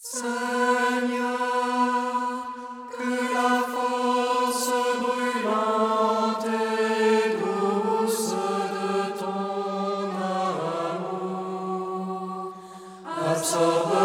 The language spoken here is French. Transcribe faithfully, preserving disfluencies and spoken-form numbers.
Seigneur, que la force brûlante et douce de ton amour absorbe